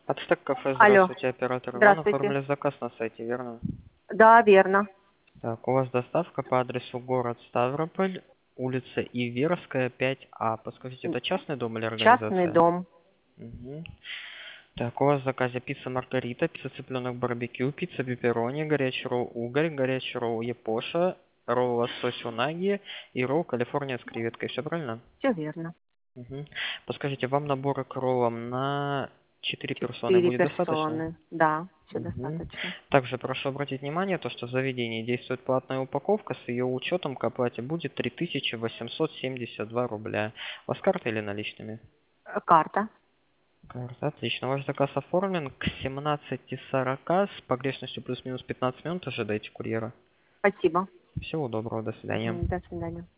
Ацтек кафе, Алло, здравствуйте, оператор Иван. здравствуйте. Оформили заказ на сайте, верно? Да, верно. Так, у вас доставка по адресу город Ставрополь, улица Иверская, 5А. Подскажите, это частный дом или Частный организация? дом. Мгм. Так, у вас в заказе пицца Маргарита, пицца цыпленок барбекю, пицца пепперони, горячий ролл уголь, горячий ролл япоша, ролл лосось унаги и ролл Калифорния с креветкой. Все правильно? Все верно. Мгм. Подскажите, вам набора к роллам на 4 персоны 4 будет достаточно? персоны. Да, все Мгм. достаточно. Также прошу обратить внимание, то, что в заведении действует платная упаковка, с ее учетом к оплате будет 3872 рубля. У вас карта или наличными? Карта. Карта, отлично. Ваш заказ оформлен к 17:40 с погрешностью плюс-минус 15 минут. Ожидайте курьера. Спасибо. Всего доброго, до свидания. Мгм, до свидания.